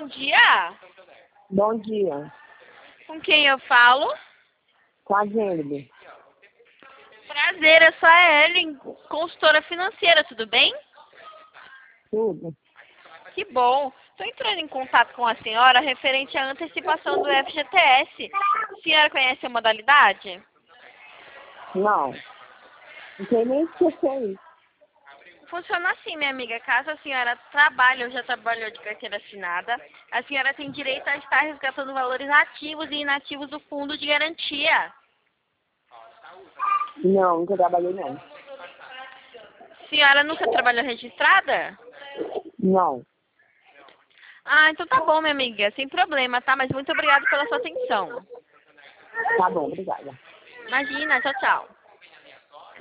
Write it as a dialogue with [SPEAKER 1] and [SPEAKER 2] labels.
[SPEAKER 1] dia.
[SPEAKER 2] Bom dia.
[SPEAKER 1] Com quem eu falo?
[SPEAKER 2] Com a Gênesis.
[SPEAKER 1] Prazer, eu sou a Ellen, consultora financeira, tudo bem?
[SPEAKER 2] Tudo.
[SPEAKER 1] Que bom. Estou entrando em contato com a senhora referente à antecipação do FGTS. A senhora conhece a modalidade?
[SPEAKER 2] Não. Não sei nem esquecer isso.
[SPEAKER 1] Funciona assim, minha amiga. Caso a senhora trabalhe ou já trabalhou de carteira assinada, a senhora tem direito a estar resgatando valores ativos e inativos do fundo de garantia.
[SPEAKER 2] Não, nunca trabalhei não.
[SPEAKER 1] A senhora nunca trabalhou registrada?
[SPEAKER 2] Não.
[SPEAKER 1] Ah, então tá bom, minha amiga. Sem problema, tá? Mas muito obrigada pela sua atenção.
[SPEAKER 2] Tá bom, obrigada.
[SPEAKER 1] Imagina, tchau, tchau.